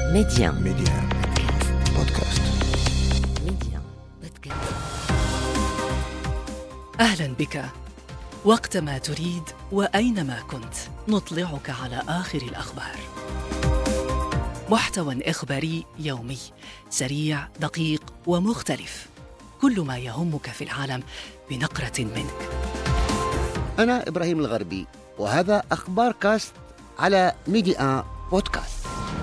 ميديان بودكاست. أهلا بك. وقتما تريد وأينما كنت نطلعك على آخر الأخبار. محتوى إخباري يومي سريع دقيق ومختلف، كل ما يهمك في العالم بنقرة منك. أنا إبراهيم الغربي، وهذا أخبار كاست على ميديان بودكاست.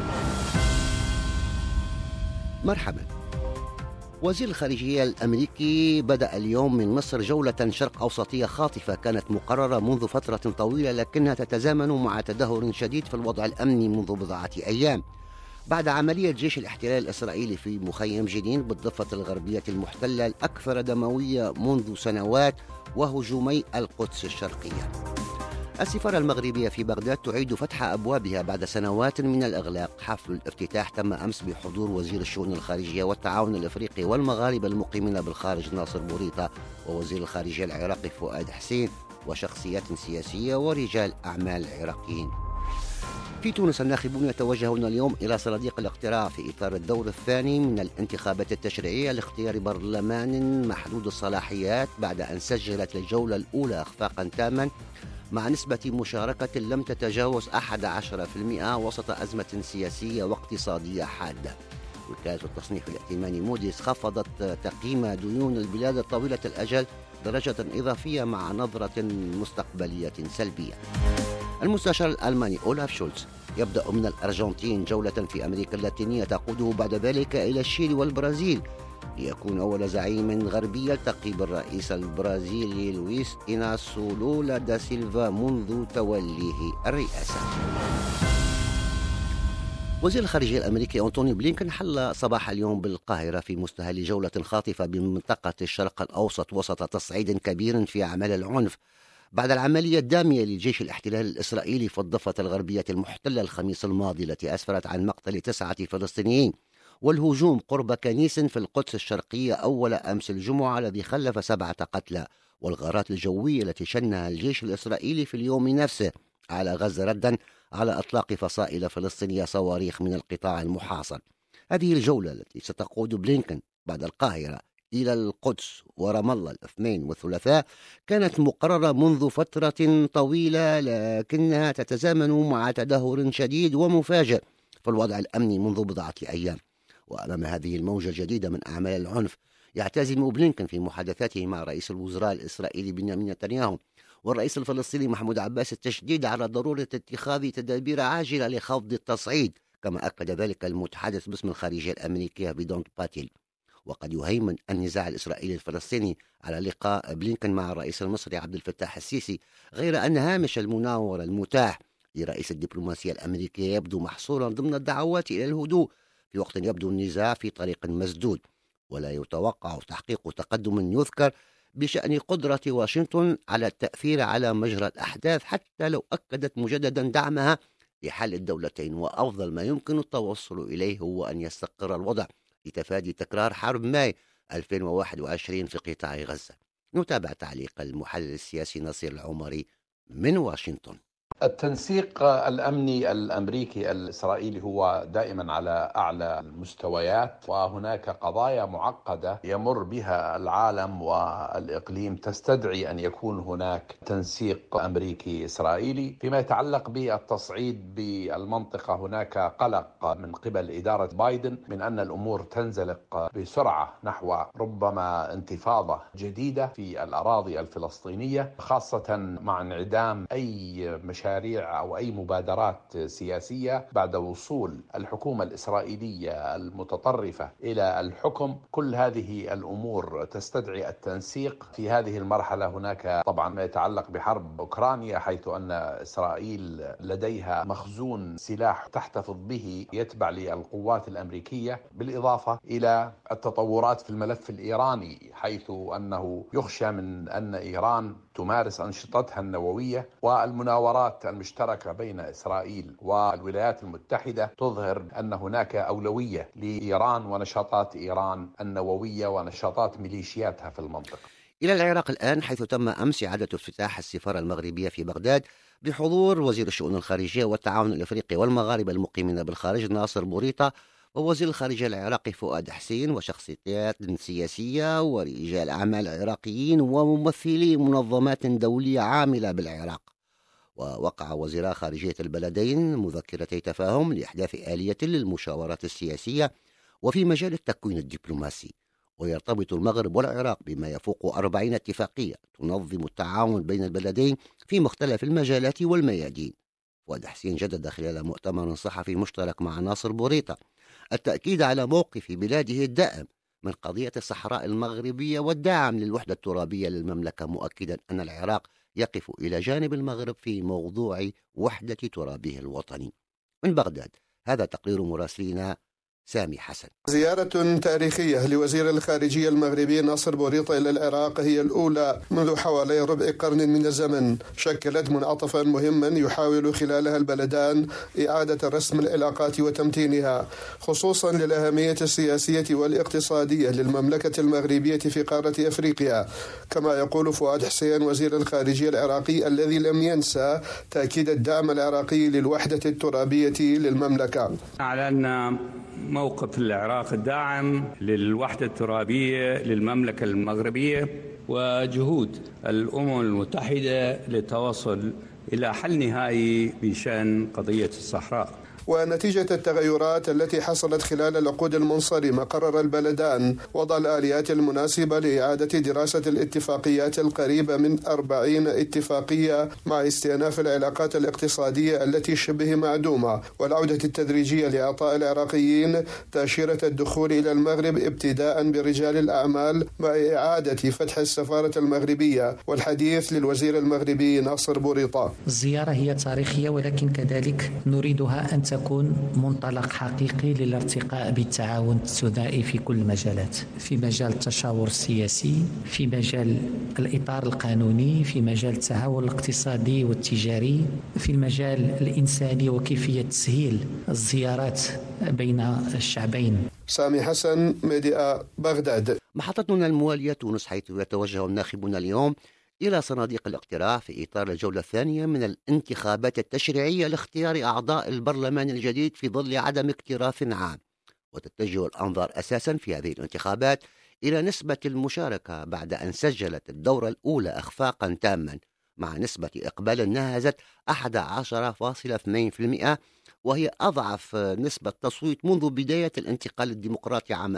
مرحبا. وزير الخارجية الأمريكي بدأ اليوم من مصر جولة شرق أوسطية خاطفة كانت مقررة منذ فترة طويلة، لكنها تتزامن مع تدهور شديد في الوضع الأمني منذ بضعة أيام بعد عملية جيش الاحتلال الإسرائيلي في مخيم جنين بالضفة الغربية المحتلة الأكثر دموية منذ سنوات، وهجومي القدس الشرقية. السفارة المغربية في بغداد تعيد فتح أبوابها بعد سنوات من الإغلاق. حفل الافتتاح تم أمس بحضور وزير الشؤون الخارجية والتعاون الإفريقي والمغاربة المقيمين بالخارج ناصر بوريطة، ووزير الخارجية العراقي فؤاد حسين، وشخصيات سياسية ورجال أعمال عراقيين. في تونس الناخبون يتوجهون اليوم إلى صناديق الاقتراع في إطار الدور الثاني من الانتخابات التشريعية لاختيار برلمان محدود الصلاحيات، بعد أن سجلت الجولة الأولى إخفاقا تاما مع نسبة مشاركة لم تتجاوز 11% وسط أزمة سياسية واقتصادية حادة. وكالة التصنيف الائتماني موديس خفضت تقييم ديون البلاد طويلة الأجل درجة إضافية مع نظرة مستقبلية سلبية. المستشار الألماني أولاف شولتز يبدأ من الأرجنتين جولة في أمريكا اللاتينية تقوده بعد ذلك إلى الشيلي والبرازيل، ليكون أول زعيم غربي يلتقي بالرئيس البرازيلي لويس إناسيو لولا دا سيلفا منذ توليه الرئاسة. وزير الخارجية الأمريكي أنتوني بلينكن حل صباح اليوم بالقاهرة في مستهل جولة خاطفة بمنطقة الشرق الأوسط وسط تصعيد كبير في أعمال العنف بعد العملية الدامية لجيش الاحتلال الإسرائيلي في الضفة الغربية المحتلة الخميس الماضي، التي أسفرت عن مقتل 9 فلسطينيين، والهجوم قرب كنيس في القدس الشرقية أول أمس الجمعة الذي خلف 7 قتلى، والغارات الجوية التي شنها الجيش الإسرائيلي في اليوم نفسه على غزة ردا على إطلاق فصائل فلسطينية صواريخ من القطاع المحاصر. هذه الجولة التي ستقود بلينكن بعد القاهرة إلى القدس ورام الله الاثنين والثلاثاء كانت مقررة منذ فترة طويلة، لكنها تتزامن مع تدهور شديد ومفاجئ في الوضع الأمني منذ بضعة أيام. وأمام هذه الموجة الجديدة من أعمال العنف، يعتزم بلينكن في محادثاته مع رئيس الوزراء الإسرائيلي بنيامين نتنياهو والرئيس الفلسطيني محمود عباس التشديد على ضرورة اتخاذ تدابير عاجلة لخفض التصعيد، كما أكد ذلك المتحدث باسم الخارجية الأمريكية بدون باتيل. وقد يهيمن النزاع الإسرائيلي الفلسطيني على لقاء بلينكن مع الرئيس المصري عبد الفتاح السيسي، غير أن هامش المناورة المتاح لرئيس الدبلوماسية الأمريكية يبدو محصورا ضمن الدعوات إلى الهدوء، في وقت يبدو النزاع في طريق مسدود، ولا يتوقع تحقيق تقدم يذكر بشأن قدرة واشنطن على التأثير على مجرى الأحداث، حتى لو أكدت مجددا دعمها لحل الدولتين. وأفضل ما يمكن التوصل إليه هو أن يستقر الوضع لتفادي تكرار حرب ماي 2021 في قطاع غزة. نتابع تعليق المحلل السياسي نصير العمري من واشنطن. التنسيق الأمني الأمريكي الإسرائيلي هو دائما على أعلى المستويات، وهناك قضايا معقدة يمر بها العالم والإقليم تستدعي أن يكون هناك تنسيق أمريكي إسرائيلي. فيما يتعلق بالتصعيد بالمنطقة، هناك قلق من قبل إدارة بايدن من أن الأمور تنزلق بسرعة نحو ربما انتفاضة جديدة في الأراضي الفلسطينية، خاصة مع انعدام أي مشاريع أو أي مبادرات سياسية بعد وصول الحكومة الإسرائيلية المتطرفة إلى الحكم. كل هذه الأمور تستدعي التنسيق في هذه المرحلة. هناك طبعا ما يتعلق بحرب أوكرانيا، حيث أن إسرائيل لديها مخزون سلاح تحتفظ به يتبع للقوات الأمريكية، بالإضافة إلى التطورات في الملف الإيراني، حيث أنه يخشى من أن إيران تمارس أنشطتها النووية، والمناورات المشتركة بين إسرائيل والولايات المتحدة تظهر أن هناك أولوية لإيران ونشاطات إيران النووية ونشاطات ميليشياتها في المنطقة. إلى العراق الآن، حيث تم أمس إعادة افتتاح السفارة المغربية في بغداد بحضور وزير الشؤون الخارجية والتعاون الإفريقي والمغاربة المقيمين بالخارج ناصر بوريطة، ووزير الخارجية العراقي فؤاد حسين، وشخصيات سياسية ورجال أعمال عراقيين وممثلي منظمات دولية عاملة بالعراق. ووقع وزيرا خارجية البلدين مذكرتي تفاهم لإحداث آلية للمشاورات السياسية وفي مجال التكوين الدبلوماسي. ويرتبط المغرب والعراق بما يفوق 40 اتفاقية تنظم التعاون بين البلدين في مختلف المجالات والميادين. فؤاد حسين جدد خلال مؤتمر صحفي مشترك مع ناصر بوريطة التأكيد على موقف بلاده الدائم من قضية الصحراء المغربية والدعم للوحدة الترابية للمملكة، مؤكدا أن العراق يقف إلى جانب المغرب في موضوع وحدة ترابه الوطني. من بغداد هذا تقرير مراسلنا سامي حسن. زيارة تاريخية لوزير الخارجية المغربي ناصر بوريطة إلى العراق هي الأولى منذ حوالي ربع قرن من الزمن، شكلت منعطفا مهما يحاول خلالها البلدان إعادة رسم العلاقات وتمتينها، خصوصا للأهمية السياسية والاقتصادية للمملكة المغربية في قارة أفريقيا، كما يقول فؤاد حسين وزير الخارجية العراقي الذي لم ينسى تأكيد الدعم العراقي للوحدة الترابية للمملكة. أعلن موقف العراق الداعم للوحدة الترابية للمملكة المغربية وجهود الأمم المتحدة للتوصل إلى حل نهائي بشأن قضية الصحراء. ونتيجة التغيرات التي حصلت خلال العقود المنصرمة قرر البلدان وضع الآليات المناسبة لإعادة دراسة الاتفاقيات القريبة من 40 اتفاقية مع استئناف العلاقات الاقتصادية التي شبه معدومة، والعودة التدريجية لإعطاء العراقيين تأشيرة الدخول إلى المغرب ابتداء برجال الأعمال مع إعادة فتح السفارة المغربية. والحديث للوزير المغربي ناصر بوريطة. الزيارة هي تاريخية، ولكن كذلك نريدها أن تكون منطلق حقيقي للارتقاء بالتعاون الثنائي في كل المجالات، في مجال التشاور السياسي، في مجال الإطار القانوني، في مجال التعاون الاقتصادي والتجاري، في المجال الإنساني وكيفية تسهيل الزيارات بين الشعبين. سامي حسن، ميديا بغداد. محطتنا الموالية تونس، حيث يتوجه الناخبون اليوم إلى صناديق الاقتراع في إطار الجولة الثانية من الانتخابات التشريعية لاختيار أعضاء البرلمان الجديد في ظل عدم اكتراث عام. وتتجه الأنظار أساسا في هذه الانتخابات إلى نسبة المشاركة بعد أن سجلت الدورة الأولى إخفاقا تاما مع نسبة إقبال ناهزت 11.2%، وهي أضعف نسبة تصويت منذ بداية الانتقال الديمقراطي عام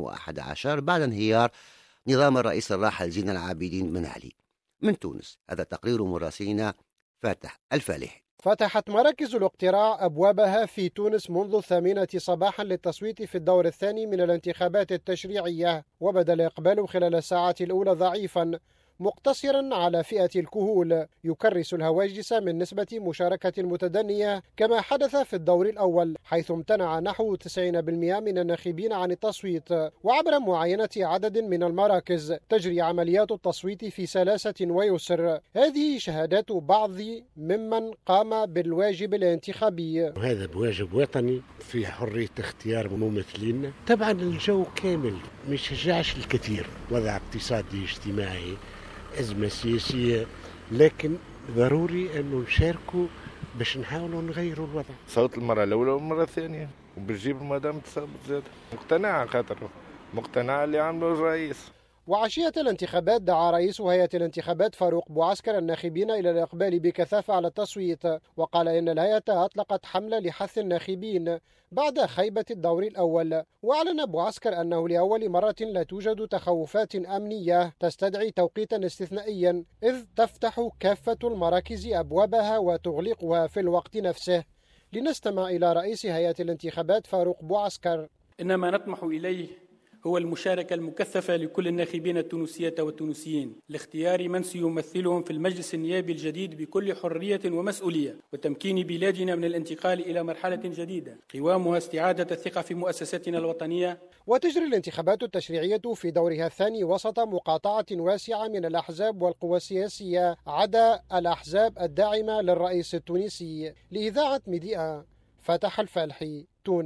2011 بعد انهيار نظام الرئيس الراحل زين العابدين بن علي. من تونس هذا تقرير مراسلنا فاتح الفالحي. فتحت مراكز الاقتراع أبوابها في تونس منذ 8 صباحا للتصويت في الدور الثاني من الانتخابات التشريعية، وبدا الإقبال خلال الساعات الأولى ضعيفا مقتصرا على فئة الكهول، يكرس الهواجس من نسبة مشاركة متدنية كما حدث في الدور الأول، حيث امتنع نحو 90% من الناخبين عن التصويت. وعبر معاينة عدد من المراكز تجري عمليات التصويت في سلاسة ويسر. هذه شهادات بعض ممن قام بالواجب الانتخابي. هذا بواجب وطني في حرية اختيار ممثلين. طبعا الجو كامل ما يشجعش الكثير، وضع اقتصادي اجتماعي، أزمة سياسية، لكن ضروري أنه نشاركوا باش نحاولوا نغيروا الوضع. صوت المرة الأولى والمرة الثانية وبنجيب المدام تصوت زاد. مقتنع، خاطر مقتنع اللي عمله الرئيس. وعشية الانتخابات دعا رئيس هيئة الانتخابات فاروق بوعسكر الناخبين إلى الإقبال بكثافة على التصويت، وقال إن الهيئة أطلقت حملة لحث الناخبين بعد خيبة الدور الأول. وأعلن بوعسكر أنه لأول مرة لا توجد تخوفات أمنية تستدعي توقيتا استثنائيا، إذ تفتح كافة المراكز أبوابها وتغلقها في الوقت نفسه. لنستمع إلى رئيس هيئة الانتخابات فاروق بوعسكر. إنما نطمح إليه هو المشاركة المكثفة لكل الناخبين التونسية والتونسيين لاختيار من سيمثلهم في المجلس النيابي الجديد بكل حرية ومسؤولية، وتمكين بلادنا من الانتقال إلى مرحلة جديدة قوامها استعادة الثقة في مؤسساتنا الوطنية. وتجري الانتخابات التشريعية في دورها الثاني وسط مقاطعة واسعة من الأحزاب والقوى السياسية عدا الأحزاب الداعمة للرئيس التونسي. لإذاعة ميديا فتح الفالحي،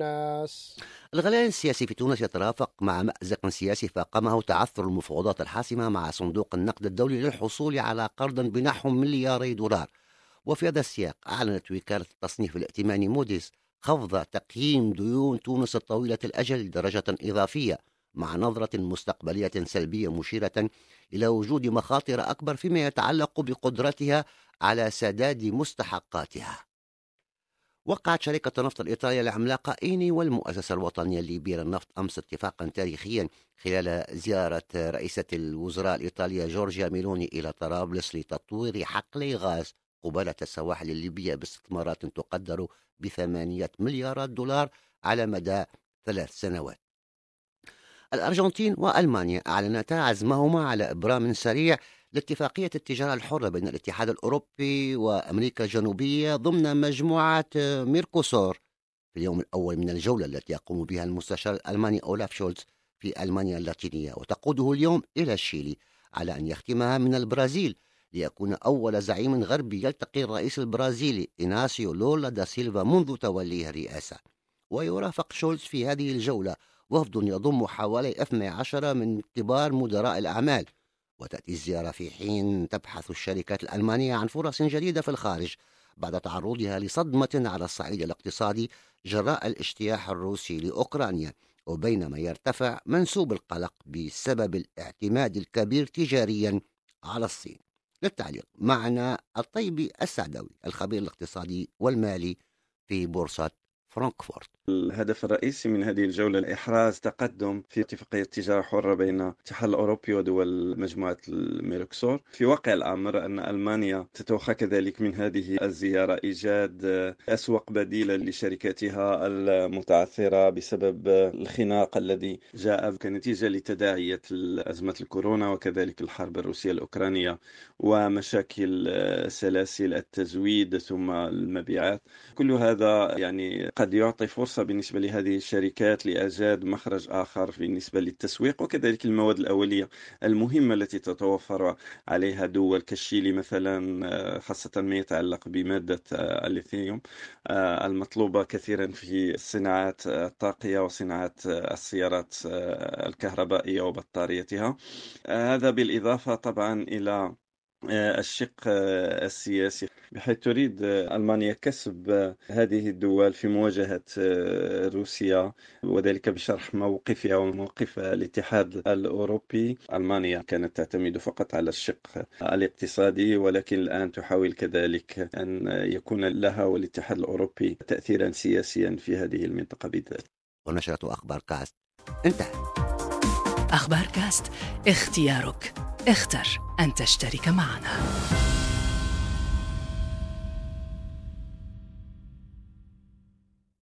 تونس. الغليان السياسي في تونس يترافق مع مأزق سياسي فاقمه تعثر المفاوضات الحاسمة مع صندوق النقد الدولي للحصول على قرض بنحو $2 مليار، وفي هذا السياق أعلنت وكالة التصنيف الائتماني موديس خفض تقييم ديون تونس الطويلة الأجل لدرجة إضافية مع نظرة مستقبلية سلبية مشيرة إلى وجود مخاطر أكبر فيما يتعلق بقدرتها على سداد مستحقاتها. وقعت شركة النفط الإيطالية العملاقة إيني والمؤسسة الوطنية الليبية للنفط أمس اتفاقا تاريخيا خلال زيارة رئيسة الوزراء الإيطالية جورجيا ميلوني إلى طرابلس لتطوير حقل غاز قبالة السواحل الليبية باستثمارات تقدر ب8 مليارات دولار على مدى 3 سنوات. الأرجنتين وألمانيا أعلنتا عزمهما على إبرام سريع لاتفاقية التجارة الحرة بين الاتحاد الأوروبي وأمريكا الجنوبية ضمن مجموعة ميركوسور في اليوم الأول من الجولة التي يقوم بها المستشار الألماني أولاف شولتز في ألمانيا اللاتينية، وتقوده اليوم إلى الشيلي على أن يختمها من البرازيل ليكون أول زعيم غربي يلتقي الرئيس البرازيلي إناسيو لولا دا سيلفا منذ توليه الرئاسة. ويرافق شولتز في هذه الجولة وفد يضم حوالي 12 من كبار مدراء الأعمال، وتأتي الزيارة في حين تبحث الشركات الألمانية عن فرص جديدة في الخارج بعد تعرضها لصدمة على الصعيد الاقتصادي جراء الاجتياح الروسي لأوكرانيا، وبينما يرتفع منسوب القلق بسبب الاعتماد الكبير تجاريا على الصين. للتعليق معنا الطيبي السعدوي الخبير الاقتصادي والمالي في بورصة فرانكفورت. الهدف الرئيسي من هذه الجولة إحراز تقدم في اتفاقية تجارة حرة بين الاتحاد الأوروبي ودول مجموعة الميركسور. في واقع الأمر أن ألمانيا تتوخى كذلك من هذه الزيارة إيجاد أسواق بديلة لشركاتها المتعثرة بسبب الخناق الذي جاء كنتيجة لتداعيات أزمة الكورونا وكذلك الحرب الروسية الأوكرانية ومشاكل سلاسل التزويد ثم المبيعات. كل هذا يعني قد يعطي فرصة بالنسبة لهذه الشركات لإيجاد مخرج آخر بالنسبة للتسويق وكذلك المواد الأولية المهمة التي تتوفر عليها دول كالشيلي مثلا، خاصة ما يتعلق بمادة الليثيوم المطلوبة كثيرا في صناعات الطاقية وصناعات السيارات الكهربائية وبطاريتها. هذا بالإضافة طبعا إلى الشق السياسي، بحيث تريد ألمانيا كسب هذه الدول في مواجهة روسيا، وذلك بشرح موقفها وموقف الاتحاد الأوروبي. ألمانيا كانت تعتمد فقط على الشق الاقتصادي، ولكن الآن تحاول كذلك أن يكون لها والاتحاد الأوروبي تأثيرا سياسيا في هذه المنطقة بالذات. ونشرة أخبار كاست انتهت. أخبار كاست، اختيارك، اختر أن تشترك معنا.